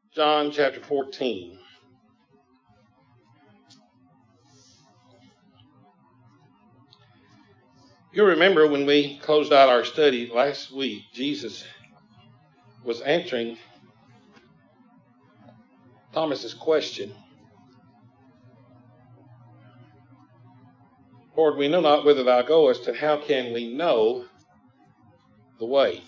John chapter 14. You remember when we closed out our study last week, Jesus was answering Thomas's question. Lord, we know not whither thou goest, and how can we know the way?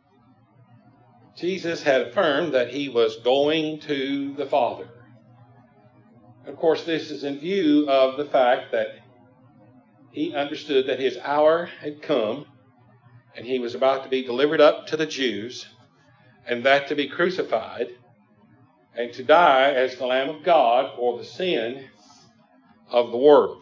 Jesus had affirmed that he was going to the Father. Of course, this is in view of the fact that he understood that his hour had come and he was about to be delivered up to the Jews and that to be crucified and to die as the Lamb of God for the sin of the world.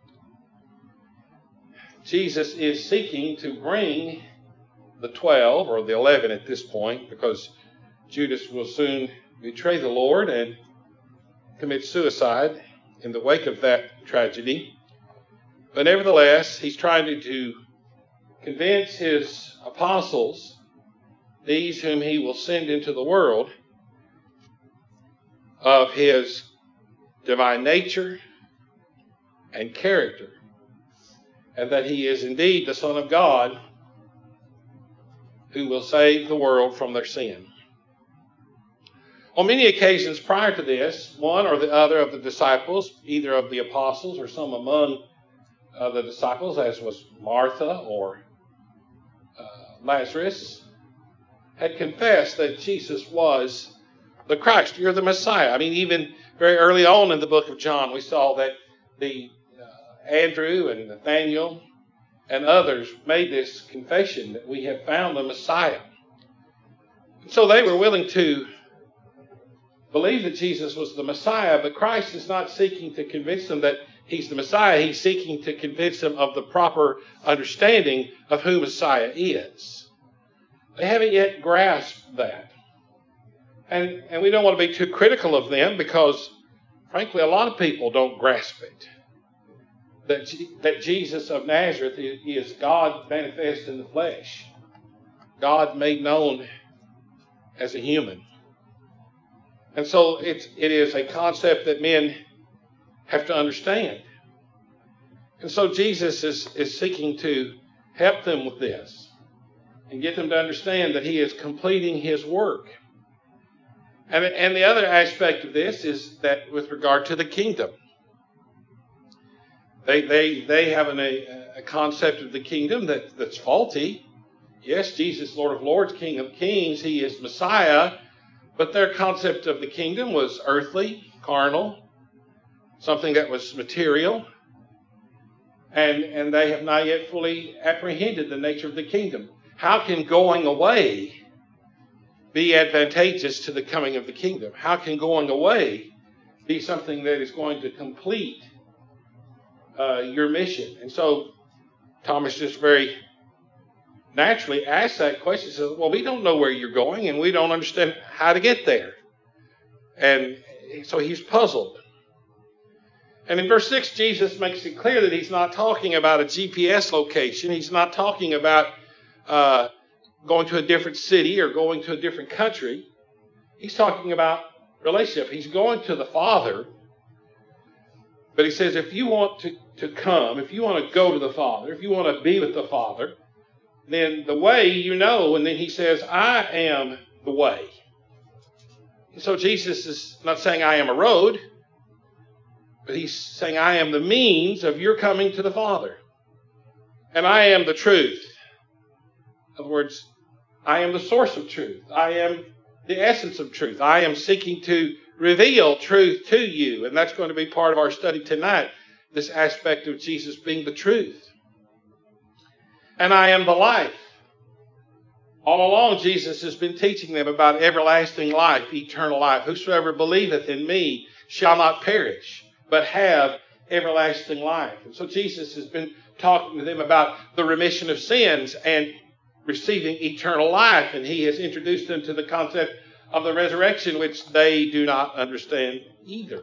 Jesus is seeking to bring the 12 or the 11 at this point, because Judas will soon betray the Lord and commit suicide in the wake of that tragedy. But nevertheless, he's trying to convince his apostles, these whom he will send into the world, of his divine nature and character, and that he is indeed the Son of God who will save the world from their sin. On many occasions prior to this, one or the other of the disciples, either of the apostles or some among the disciples, as was Martha or Lazarus, had confessed that Jesus was the Christ. You're the Messiah. I mean, even very early on in the book of John, we saw that the Andrew and Nathaniel and others made this confession that we have found the Messiah. So they were willing to believe that Jesus was the Messiah, but Christ is not seeking to convince them that he's the Messiah. He's seeking to convince them of the proper understanding of who Messiah is. They haven't yet grasped that. And we don't want to be too critical of them, because, frankly, a lot of people don't grasp it. That Jesus of Nazareth is God manifest in the flesh. God made known as a human. And so it is a concept that men have to understand. And so Jesus is seeking to help them with this and get them to understand that he is completing his work. And the other aspect of this is that with regard to the kingdom. They have a concept of the kingdom that's faulty. Yes, Jesus, Lord of Lords, King of Kings, he is Messiah, but their concept of the kingdom was earthly, carnal, something that was material, and they have not yet fully apprehended the nature of the kingdom. How can going away be advantageous to the coming of the kingdom? How can going away be something that is going to complete your mission? And so Thomas just very naturally asked that question. He says, well, we don't know where you're going, and we don't understand how to get there. And so he's puzzled. And in verse 6, Jesus makes it clear that he's not talking about a GPS location. He's not talking about going to a different city or going to a different country. He's talking about relationship. He's going to the Father. But he says, if you want to come, if you want to go to the Father, if you want to be with the Father, then the way you know. And then he says, I am the way. And so Jesus is not saying I am a road, but he's saying I am the means of your coming to the Father. And I am the truth. In other words, I am the source of truth. I am the essence of truth. I am seeking to reveal truth to you. And that's going to be part of our study tonight, this aspect of Jesus being the truth. And I am the life. All along, Jesus has been teaching them about everlasting life, eternal life. Whosoever believeth in me shall not perish, but have everlasting life. And so Jesus has been talking to them about the remission of sins and receiving eternal life. And he has introduced them to the concept of the resurrection, which they do not understand either.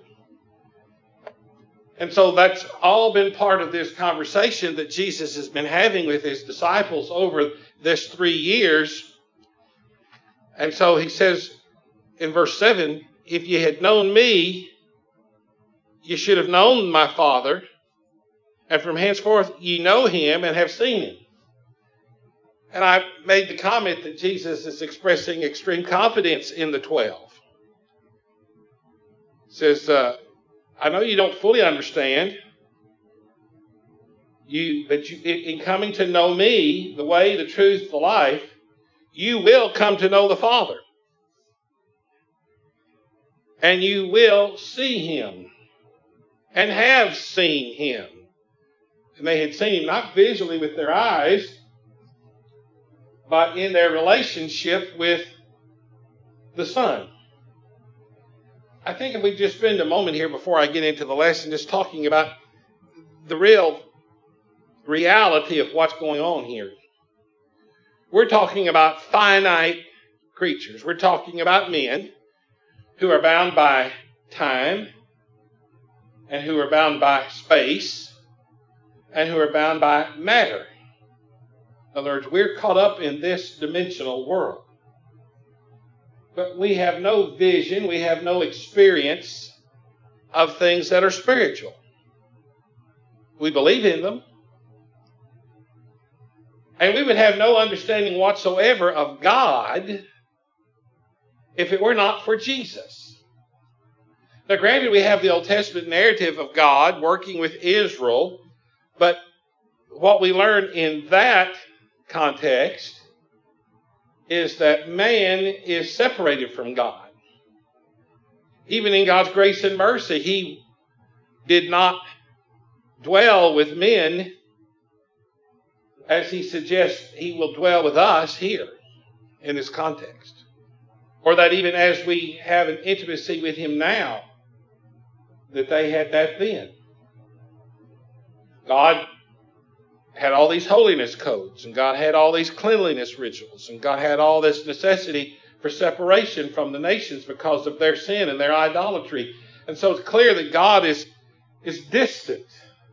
And so that's all been part of this conversation that Jesus has been having with his disciples over this 3 years. And so he says, in verse 7, if ye had known me, ye should have known my Father, and from henceforth ye know him and have seen him. And I made the comment that Jesus is expressing extreme confidence in the 12. He says, I know you don't fully understand, but in coming to know me, the way, the truth, the life, you will come to know the Father. And you will see him and have seen him. And they had seen him not visually with their eyes, but in their relationship with the Son. I think if we just spend a moment here before I get into the lesson just talking about the real reality of what's going on here. We're talking about finite creatures. We're talking about men who are bound by time and who are bound by space and who are bound by matter. In other words, we're caught up in this dimensional world. But we have no vision, we have no experience of things that are spiritual. We believe in them. And we would have no understanding whatsoever of God if it were not for Jesus. Now, granted, we have the Old Testament narrative of God working with Israel, but what we learn in that context is that man is separated from God. Even in God's grace and mercy, he did not dwell with men as he suggests he will dwell with us here in this context. Or that even as we have an intimacy with him now, that they had that then. God had all these holiness codes, and God had all these cleanliness rituals, and God had all this necessity for separation from the nations because of their sin and their idolatry. And so it's clear that God is distant.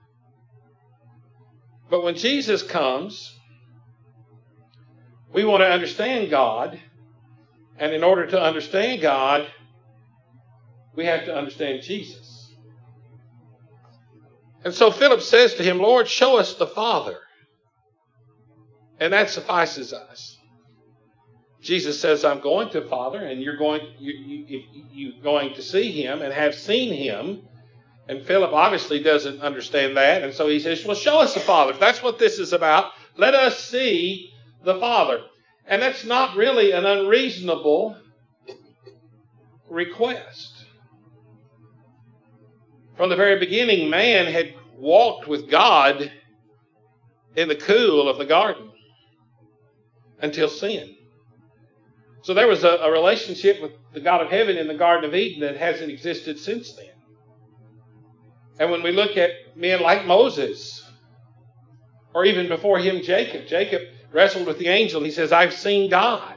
But when Jesus comes, we want to understand God, and in order to understand God, we have to understand Jesus. And so Philip says to him, Lord, show us the Father, and that suffices us. Jesus says, I'm going to the Father, and you're going to see him and have seen him. And Philip obviously doesn't understand that. And so he says, well, show us the Father. If that's what this is about, let us see the Father. And that's not really an unreasonable request. From the very beginning, man had walked with God in the cool of the garden until sin. So there was a relationship with the God of heaven in the Garden of Eden that hasn't existed since then. And when we look at men like Moses, or even before him Jacob wrestled with the angel and he says, I've seen God.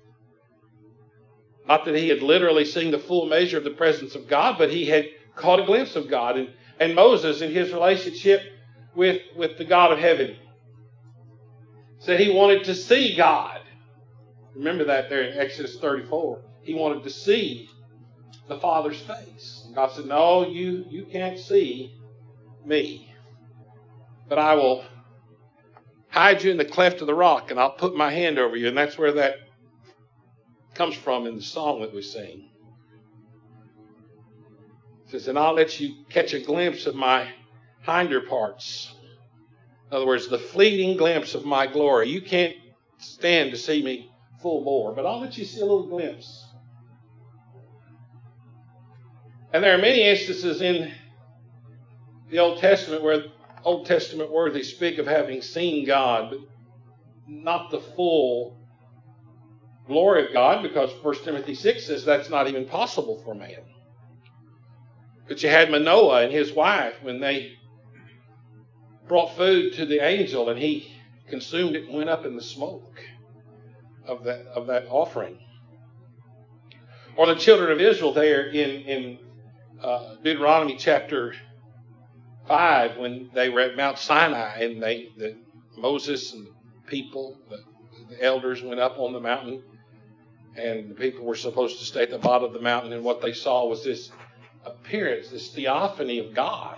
Not that he had literally seen the full measure of the presence of God, but he had caught a glimpse of God. And Moses, in his relationship with the God of heaven, said he wanted to see God. Remember that there in Exodus 34. He wanted to see the Father's face. And God said, no, you can't see me. But I will hide you in the cleft of the rock, and I'll put my hand over you. And that's where that comes from in the song that we sing. It says, and I'll let you catch a glimpse of my hinder parts. In other words, the fleeting glimpse of my glory. You can't stand to see me full bore, but I'll let you see a little glimpse. And there are many instances in the Old Testament where Old Testament worthies speak of having seen God, but not the full glory of God, because 1 Timothy 6 says that's not even possible for man. But you had Manoah and his wife when they brought food to the angel and he consumed it and went up in the smoke of that offering. Or the children of Israel there in Deuteronomy chapter 5 when they were at Mount Sinai and Moses and the people, the elders went up on the mountain And the people were supposed to stay at the bottom of the mountain, and what they saw was this appearance, this theophany of God.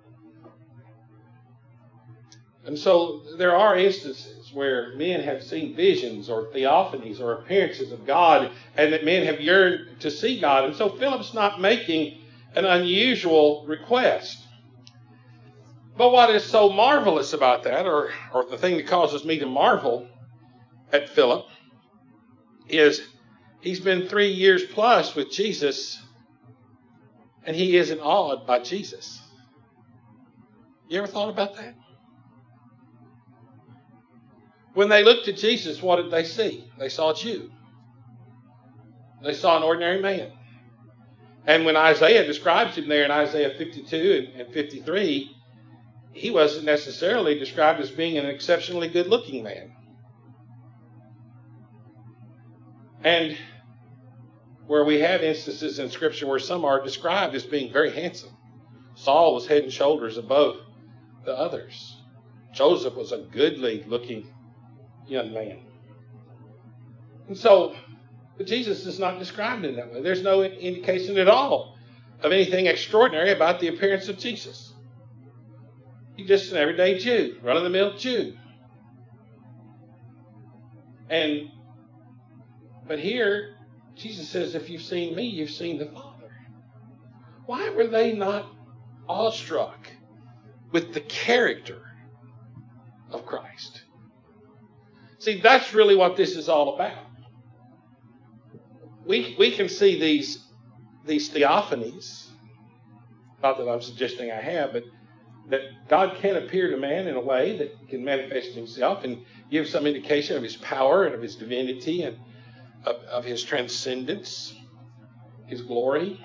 And so there are instances where men have seen visions or theophanies or appearances of God, and that men have yearned to see God. And so Philip's not making an unusual request. But what is so marvelous about that, or the thing that causes me to marvel at Philip, is he's been 3 years plus with Jesus, and he isn't awed by Jesus. You ever thought about that? When they looked at Jesus, what did they see? They saw a Jew. They saw an ordinary man. And when Isaiah describes him there in Isaiah 52 and 53, he wasn't necessarily described as being an exceptionally good-looking man. And where we have instances in Scripture where some are described as being very handsome. Saul was head and shoulders above the others. Joseph was a goodly-looking young man. And so, but Jesus is not described in that way. There's no indication at all of anything extraordinary about the appearance of Jesus. He's just an everyday Jew, run-of-the-mill Jew. But here, Jesus says, if you've seen me, you've seen the Father. Why were they not awestruck with the character of Christ? See, that's really what this is all about. We can see these theophanies, not that I'm suggesting I have, but that God can appear to man in a way that can manifest himself and give some indication of his power and of his divinity and of his transcendence, his glory.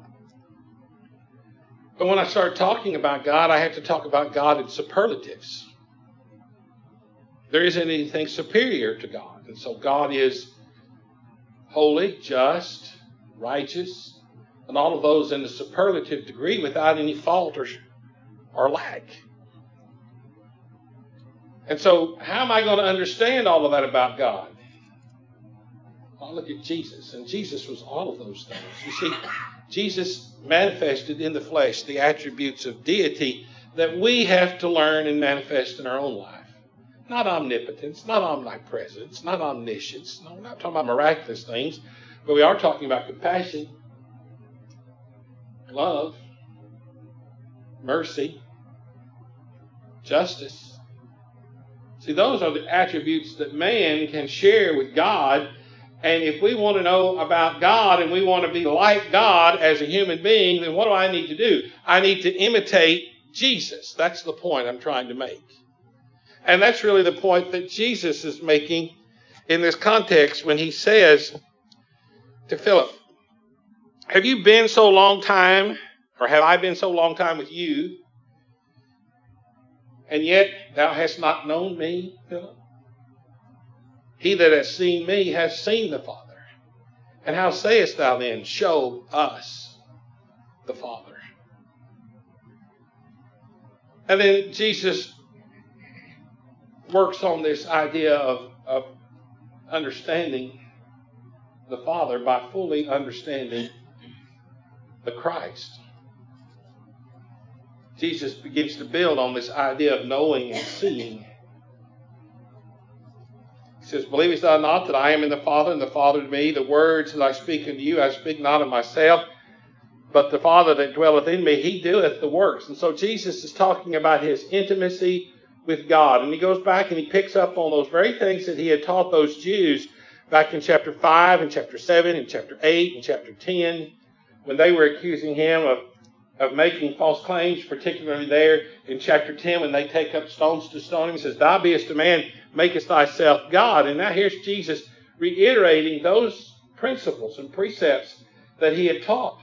But when I start talking about God, I have to talk about God in superlatives. There isn't anything superior to God. And so God is holy, just, righteous, and all of those in the superlative degree without any fault or lack. And so how am I going to understand all of that about God? I'll look at Jesus. And Jesus was all of those things. You see, Jesus manifested in the flesh the attributes of deity that we have to learn and manifest in our own life. Not omnipotence, not omnipresence, not omniscience. No, we're not talking about miraculous things, but we are talking about compassion, love, mercy, justice. See, those are the attributes that man can share with God. And if we want to know about God and we want to be like God as a human being, then what do I need to do? I need to imitate Jesus. That's the point I'm trying to make. And that's really the point that Jesus is making in this context when he says to Philip, have you been so long time, or have I been so long time with you, and yet thou hast not known me, Philip? He that has seen me has seen the Father. And how sayest thou then, show us the Father? And then Jesus works on this idea of understanding the Father by fully understanding the Christ. Jesus begins to build on this idea of knowing and seeing. He says, believest thou not that I am in the Father, and the Father in me? The words that I speak unto you, I speak not of myself, but the Father that dwelleth in me, he doeth the works. And so Jesus is talking about his intimacy with God. And he goes back and he picks up on those very things that he had taught those Jews back in chapter 5 and chapter 7 and chapter 8 and chapter 10, when they were accusing him of making false claims, particularly there in chapter 10 when they take up stones to stone him. He says, thou beest a man, makest thyself God. And now here's Jesus reiterating those principles and precepts that he had taught.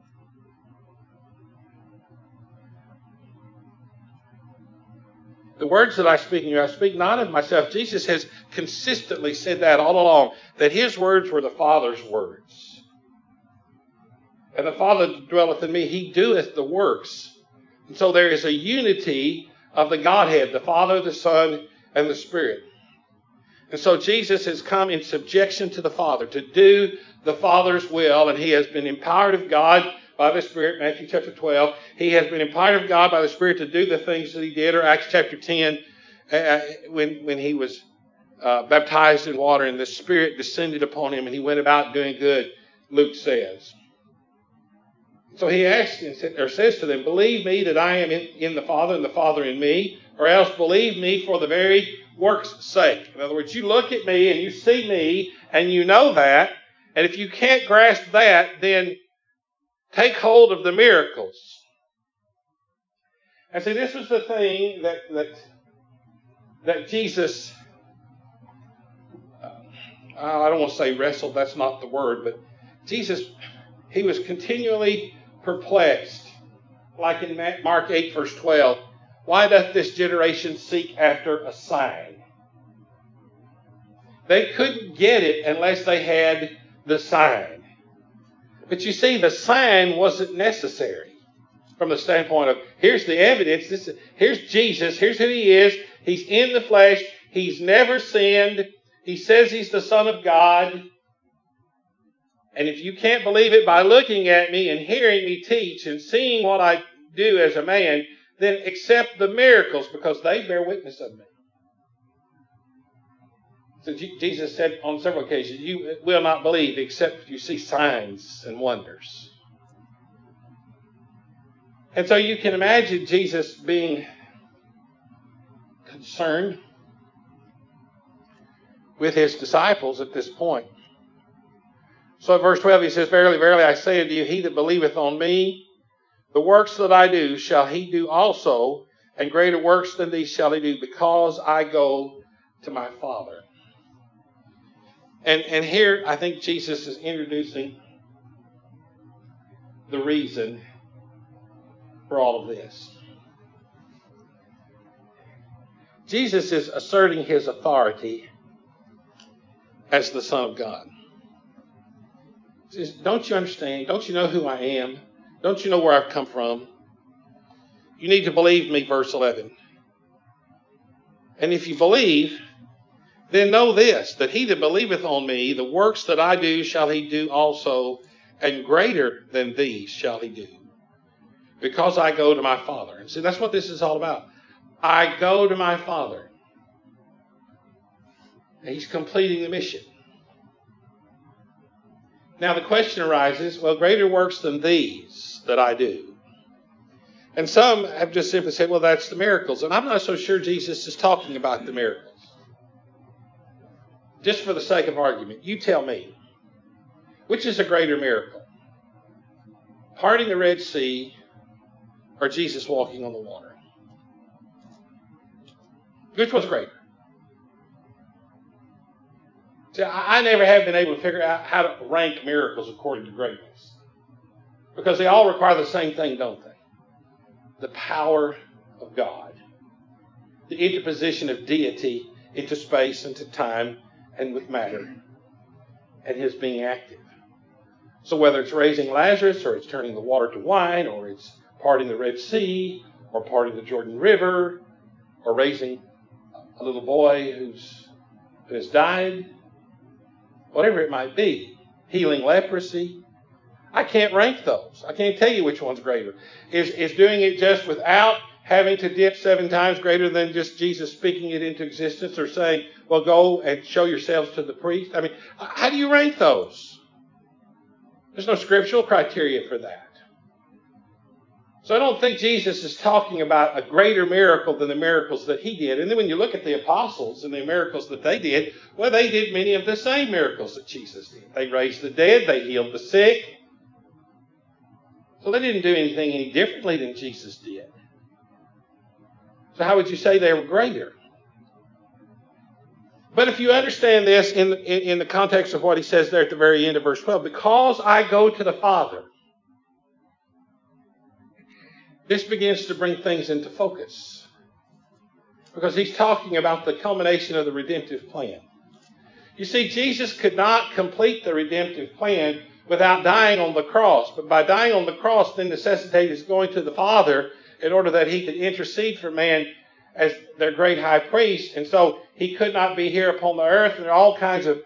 The words that I speak in you, I speak not of myself. Jesus has consistently said that all along, that his words were the Father's words. And the Father that dwelleth in me, he doeth the works. And so there is a unity of the Godhead, the Father, the Son, and the Spirit. And so Jesus has come in subjection to the Father to do the Father's will, and he has been empowered of God by the Spirit, Matthew chapter 12. He has been empowered of God by the Spirit to do the things that he did, or Acts chapter 10, when he was baptized in water and the Spirit descended upon him and he went about doing good, Luke says. So he asks or says to them, believe me that I am in the Father and the Father in me, or else believe me for the very work's sake. In other words, you look at me and you see me and you know that, and if you can't grasp that, then take hold of the miracles. And see, this was the thing that Jesus, I don't want to say wrestled, that's not the word, but Jesus, he was continually perplexed. Like in Mark 8, verse 12, why doth this generation seek after a sign? They couldn't get it unless they had the sign. But you see, the sign wasn't necessary from the standpoint of, here's the evidence, here's Jesus, here's who he is, he's in the flesh, he's never sinned, he says he's the Son of God. And if you can't believe it by looking at me and hearing me teach and seeing what I do as a man, then accept the miracles because they bear witness of me. So Jesus said on several occasions, you will not believe except you see signs and wonders. And so you can imagine Jesus being concerned with his disciples at this point. So in verse 12 he says, verily, verily, I say unto you, he that believeth on me, the works that I do shall he do also, and greater works than these shall he do, because I go to my Father. And here I think Jesus is introducing the reason for all of this. Jesus is asserting his authority as the Son of God. He says, don't you understand? Don't you know who I am? Don't you know where I've come from? You need to believe me, verse 11. And if you believe, then know this, that he that believeth on me, the works that I do shall he do also, and greater than these shall he do, because I go to my Father. And see, that's what this is all about. I go to my Father. And he's completing the mission. Now the question arises, well, greater works than these that I do. And some have just simply said, well, that's the miracles. And I'm not so sure Jesus is talking about the miracles. Just for the sake of argument, you tell me, which is a greater miracle? Parting the Red Sea or Jesus walking on the water? Which one's greater? See, I never have been able to figure out how to rank miracles according to greatness. Because they all require the same thing, don't they? The power of God. The interposition of deity into space and to time and with matter. And his being active. So whether it's raising Lazarus, or it's turning the water to wine, or it's parting the Red Sea, or parting the Jordan River, or raising a little boy who has died, whatever it might be, healing leprosy, I can't rank those. I can't tell you which one's greater. Is doing it just without having to dip 7 times greater than just Jesus speaking it into existence, or saying, well, go and show yourselves to the priest? I mean, how do you rank those? There's no scriptural criteria for that. So I don't think Jesus is talking about a greater miracle than the miracles that he did. And then when you look at the apostles and the miracles that they did, well, they did many of the same miracles that Jesus did. They raised the dead, they healed the sick. So they didn't do anything any differently than Jesus did. So how would you say they were greater? But if you understand this in the context of what he says there at the very end of verse 12, because I go to the Father, this begins to bring things into focus. Because he's talking about the culmination of the redemptive plan. You see, Jesus could not complete the redemptive plan without dying on the cross. But by dying on the cross, then necessitated his going to the Father in order that he could intercede for man as their great high priest. And so he could not be here upon the earth. And there are all kinds of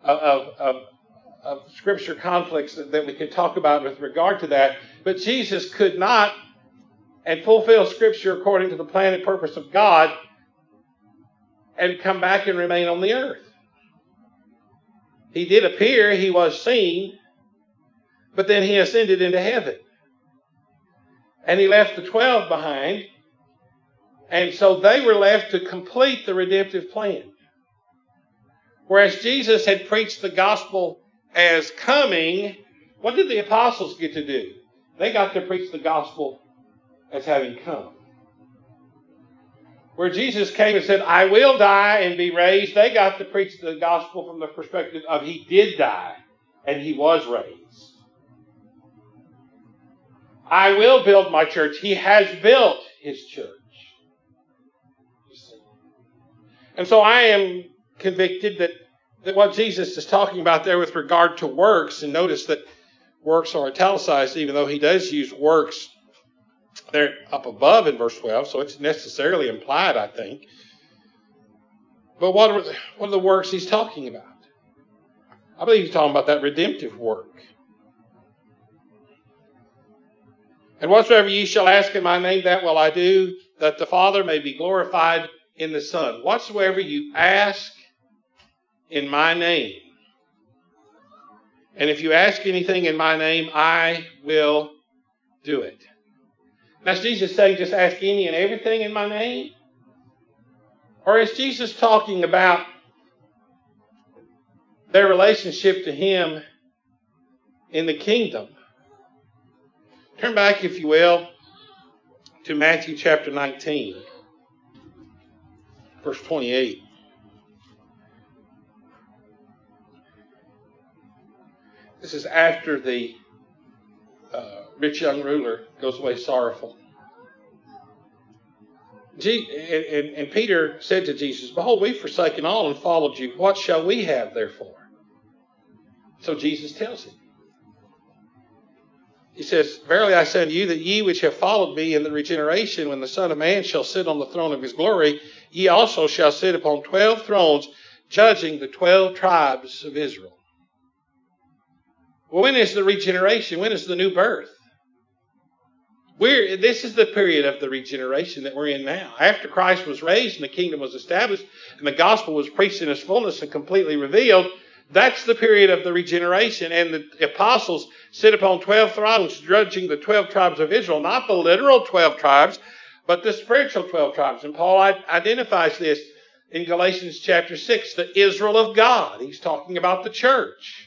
scripture conflicts that we could talk about with regard to that. But Jesus could not and fulfill scripture according to the plan and purpose of God and come back and remain on the earth. He did appear, he was seen, but then he ascended into heaven. And he left the 12 behind. And so they were left to complete the redemptive plan. Whereas Jesus had preached the gospel as coming, what did the apostles get to do? They got to preach the gospel as having come. Where Jesus came and said, I will die and be raised, they got to preach the gospel from the perspective of he did die and he was raised. I will build my church. He has built his church. And so I am convicted that what Jesus is talking about there with regard to works, and notice that works are italicized, even though he does use works there up above in verse 12, so it's necessarily implied, I think. But what are the works he's talking about? I believe he's talking about that redemptive work. And whatsoever ye shall ask in my name, that will I do, that the Father may be glorified in the Son. Whatsoever you ask in my name. And if you ask anything in my name, I will do it. Now, is Jesus saying just ask any and everything in my name? Or is Jesus talking about their relationship to him in the kingdom? Turn back, if you will, to Matthew chapter 19, verse 28. This is after the rich young ruler goes away sorrowful. And Peter said to Jesus, behold, we've forsaken all and followed you. What shall we have therefore? So Jesus tells him. He says, verily I say unto you that ye which have followed me in the regeneration, when the Son of Man shall sit on the throne of his glory, ye also shall sit upon 12 thrones, judging the 12 tribes of Israel. Well, when is the regeneration? When is the new birth? This is the period of the regeneration that we're in now. After Christ was raised and the kingdom was established and the gospel was preached in its fullness and completely revealed, that's the period of the regeneration. And the apostles sit upon 12 thrones, judging the 12 tribes of Israel, not the literal 12 tribes, but the spiritual 12 tribes. And Paul identifies this in Galatians chapter 6, the Israel of God. He's talking about the church.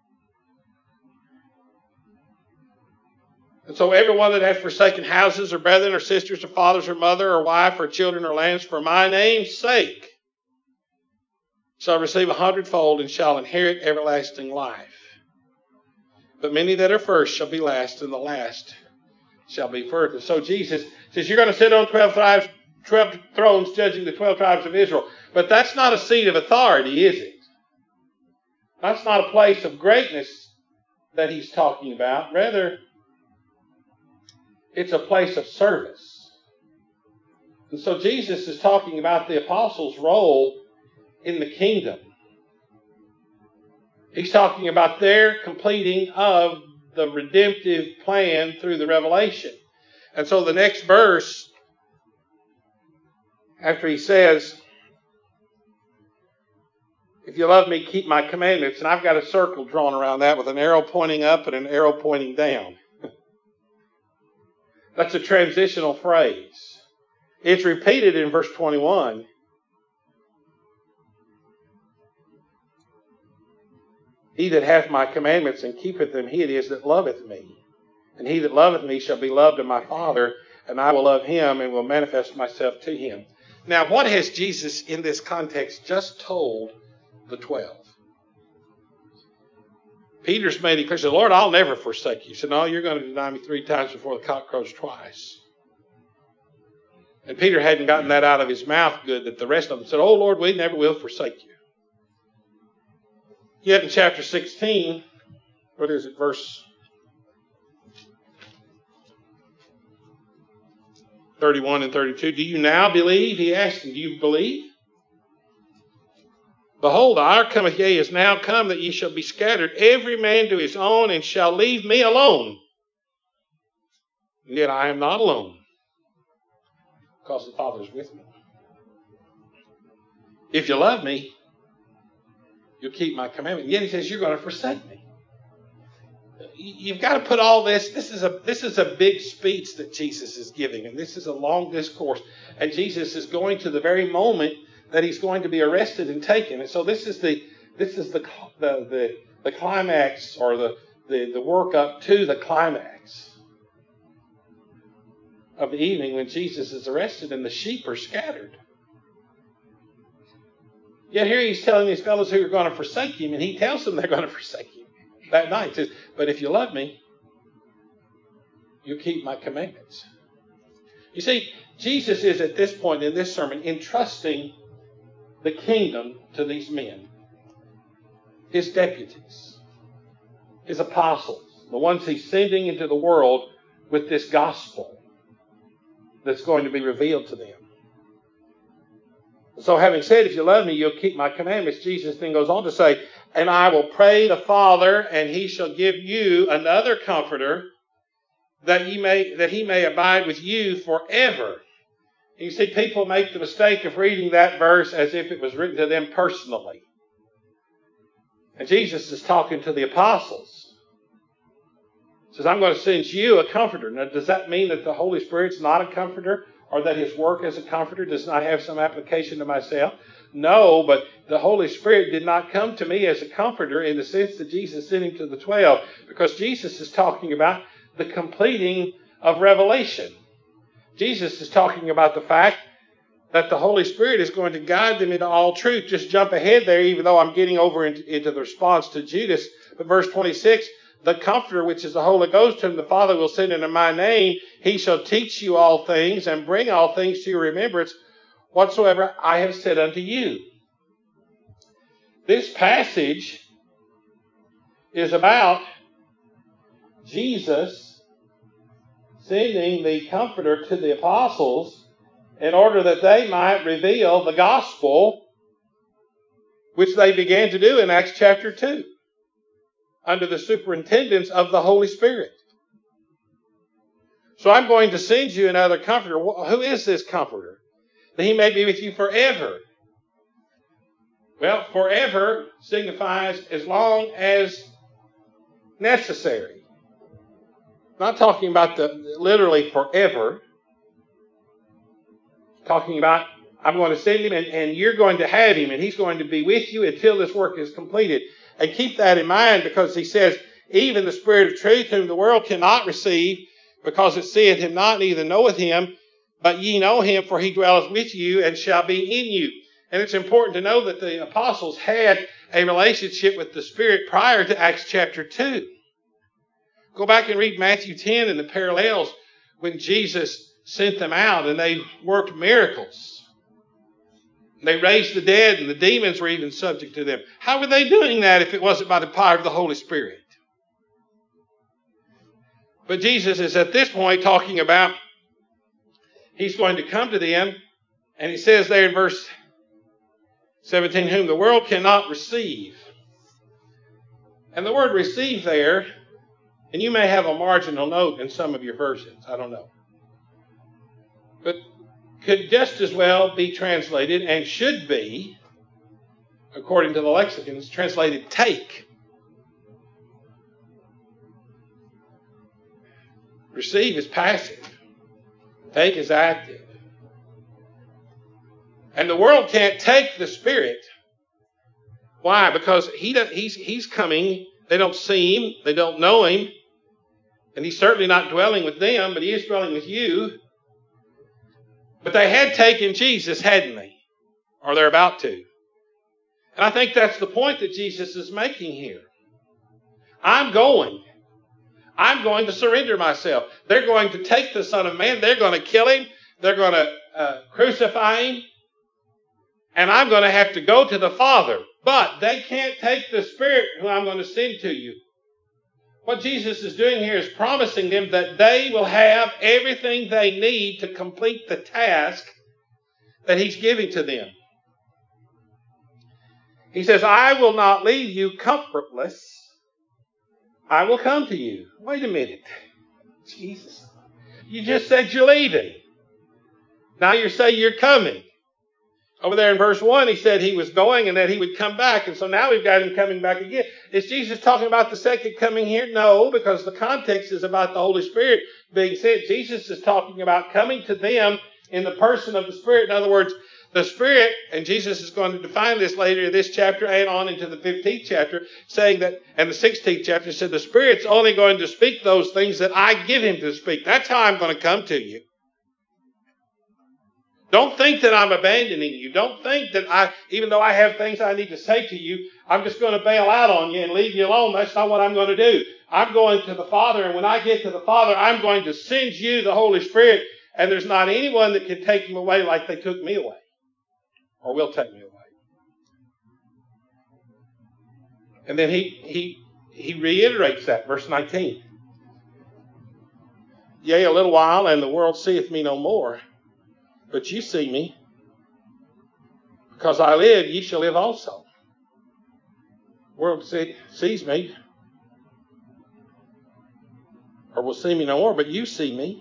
And so everyone that hath forsaken houses or brethren or sisters or fathers or mother or wife or children or lands for my name's sake shall receive 100-fold and shall inherit everlasting life. But many that are first shall be last, and the last shall be first. So Jesus says, you're going to sit on 12 thrones judging the 12 tribes of Israel. But that's not a seat of authority, is it? That's not a place of greatness that he's talking about. Rather, it's a place of service. And so Jesus is talking about the apostles' role in the kingdom. He's talking about their completing of the redemptive plan through the revelation. And so the next verse, after he says, if you love me, keep my commandments. And I've got a circle drawn around that with an arrow pointing up and an arrow pointing down. That's a transitional phrase. It's repeated in verse 21. He that hath my commandments and keepeth them, he it is that loveth me. And he that loveth me shall be loved of my Father, and I will love him and will manifest myself to him. Now, what has Jesus in this context just told the 12? Peter's made it clear. He said, Lord, I'll never forsake you. He said, no, you're going to deny me 3 times before the cock crows twice. And Peter hadn't gotten that out of his mouth good, that the rest of them said, oh, Lord, we never will forsake you. Yet in chapter 16, what is it, verse 31 and 32. Do you now believe? He asked him, do you believe? Behold, the hour cometh, yea, is now come, that ye shall be scattered, every man to his own, and shall leave me alone. And yet I am not alone, because the Father is with me. If you love me, you'll keep my commandment. And yet he says, you're going to forsake me. You've got to put all this. This is a big speech that Jesus is giving, and this is a long discourse. And Jesus is going to the very moment that he's going to be arrested and taken. And so this is the climax, or the work up to the climax of the evening when Jesus is arrested and the sheep are scattered. Yet here he's telling these fellows who are going to forsake him, and he tells them they're going to forsake him that night. He says, but if you love me, you'll keep my commandments. You see, Jesus is at this point in this sermon entrusting the kingdom to these men, his deputies, his apostles, the ones he's sending into the world with this gospel that's going to be revealed to them. So having said, if you love me, you'll keep my commandments, Jesus then goes on to say, and I will pray the Father, and he shall give you another comforter, that he may abide with you forever. You see, people make the mistake of reading that verse as if it was written to them personally. And Jesus is talking to the apostles. He says, I'm going to send you a comforter. Now, does that mean that the Holy Spirit's not a comforter, or that his work as a comforter does not have some application to myself? No, but the Holy Spirit did not come to me as a comforter in the sense that Jesus sent him to the 12, because Jesus is talking about the completing of revelation. Jesus is talking about the fact that the Holy Spirit is going to guide them into all truth. Just jump ahead there, even though I'm getting over into the response to Judas. But verse 26, the Comforter, which is the Holy Ghost, whom the Father will send in my name, he shall teach you all things and bring all things to your remembrance, whatsoever I have said unto you. This passage is about Jesus sending the Comforter to the apostles in order that they might reveal the gospel, which they began to do in Acts chapter 2, under the superintendence of the Holy Spirit. So I'm going to send you another Comforter. Who is this Comforter? That he may be with you forever. Well, forever signifies as long as necessary. Not talking about literally forever. Talking about, I'm going to send him and you're going to have him and he's going to be with you until this work is completed. And keep that in mind, because he says, even the Spirit of truth, whom the world cannot receive, because it seeth him not, neither knoweth him, but ye know him, for he dwelleth with you and shall be in you. And it's important to know that the apostles had a relationship with the Spirit prior to Acts chapter 2. Go back and read Matthew 10 and the parallels when Jesus sent them out and they worked miracles. They raised the dead and the demons were even subject to them. How were they doing that if it wasn't by the power of the Holy Spirit? But Jesus is at this point talking about he's going to come to them, and he says there in verse 17, whom the world cannot receive. And the word receive there, and you may have a marginal note in some of your versions, I don't know, but could just as well be translated, and should be, according to the lexicons, translated take. Receive is passive. Take is active. And the world can't take the Spirit. Why? Because he's coming. They don't see him. They don't know him. And he's certainly not dwelling with them, but he is dwelling with you. But they had taken Jesus, hadn't they? Or they're about to. And I think that's the point that Jesus is making here. I'm going to surrender myself. They're going to take the Son of Man. They're going to kill him. They're going to crucify him. And I'm going to have to go to the Father. But they can't take the Spirit who I'm going to send to you. What Jesus is doing here is promising them that they will have everything they need to complete the task that He's giving to them. He says, I will not leave you comfortless. I will come to you. Wait a minute. Jesus, you just said you're leaving. Now you're saying you're coming. Over there in verse 1, he said he was going and that he would come back. And so now we've got him coming back again. Is Jesus talking about the second coming here? No, because the context is about the Holy Spirit being sent. Jesus is talking about coming to them in the person of the Spirit. In other words, the Spirit, and Jesus is going to define this later in this chapter and on into the 15th chapter, saying that, and the 16th chapter said, the Spirit's only going to speak those things that I give Him to speak. That's how I'm going to come to you. Don't think that I'm abandoning you. Don't think that even though I have things I need to say to you, I'm just going to bail out on you and leave you alone. That's not what I'm going to do. I'm going to the Father, and when I get to the Father, I'm going to send you the Holy Spirit, and there's not anyone that can take Him away like they took me away, or will take me away. And then he reiterates that, verse 19. Yea, a little while, and the world seeth me no more. But you see me. Because I live, ye shall live also. The world sees me, or will see me no more, but you see me.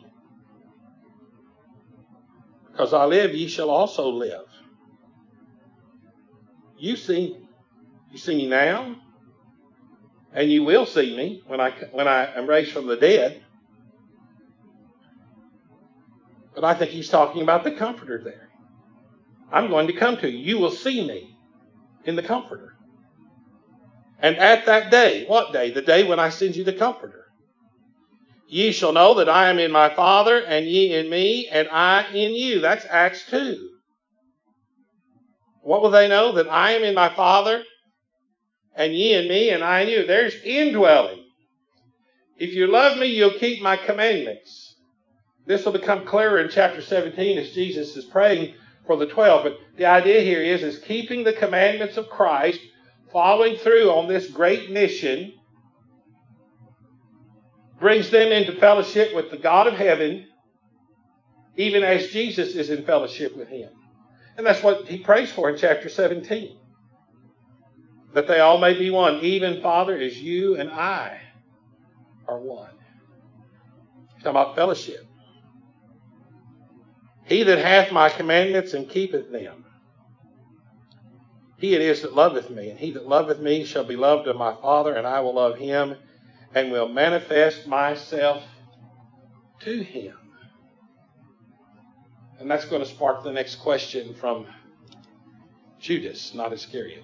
Because I live, ye shall also live. You see me now, and you will see me when I am raised from the dead. But I think he's talking about the Comforter there. I'm going to come to you. You will see me in the Comforter. And at that day, what day? The day when I send you the Comforter. Ye shall know that I am in my Father, and ye in me, and I in you. That's Acts 2. What will they know? That I am in my Father, and ye in me, and I in you. There's indwelling. If you love me, you'll keep my commandments. This will become clearer in chapter 17 as Jesus is praying for the 12. But the idea here is keeping the commandments of Christ, following through on this great mission, brings them into fellowship with the God of heaven, even as Jesus is in fellowship with Him. And that's what he prays for in chapter 17. That they all may be one, even, Father, as you and I are one. He's talking about fellowship. He that hath my commandments and keepeth them, he it is that loveth me. And he that loveth me shall be loved of my Father, and I will love him, and will manifest myself to him. And that's going to spark the next question from Judas, not Iscariot.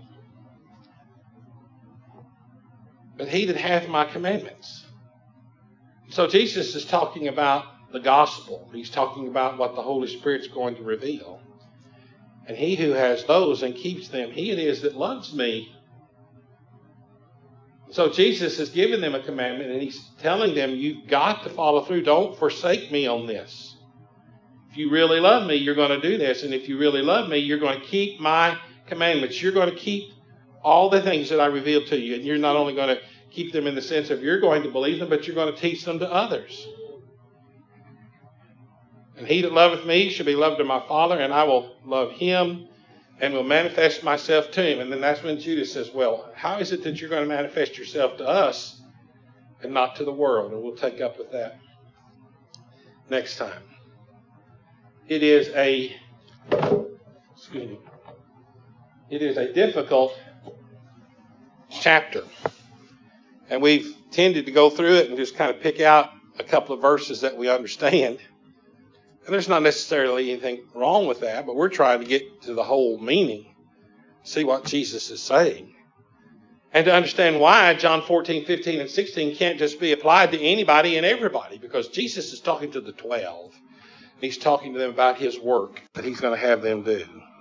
But he that hath my commandments. So Jesus is talking about the gospel. He's talking about what the Holy Spirit's going to reveal. And he who has those and keeps them, he it is that loves me. So Jesus has given them a commandment, and he's telling them, you've got to follow through. Don't forsake me on this. If you really love me, you're going to do this. And if you really love me, you're going to keep my commandments. You're going to keep all the things that I revealed to you. And you're not only going to keep them in the sense of you're going to believe them, but you're going to teach them to others. And he that loveth me shall be loved of my Father, and I will love him and will manifest myself to him. And then that's when Judas says, well, how is it that you're going to manifest yourself to us and not to the world? And we'll take up with that next time. It is a difficult chapter. And we've tended to go through it and just kind of pick out a couple of verses that we understand. And there's not necessarily anything wrong with that, but we're trying to get to the whole meaning, see what Jesus is saying. And to understand why John 14, 15, and 16 can't just be applied to anybody and everybody, because Jesus is talking to the 12. He's talking to them about his work that he's going to have them do.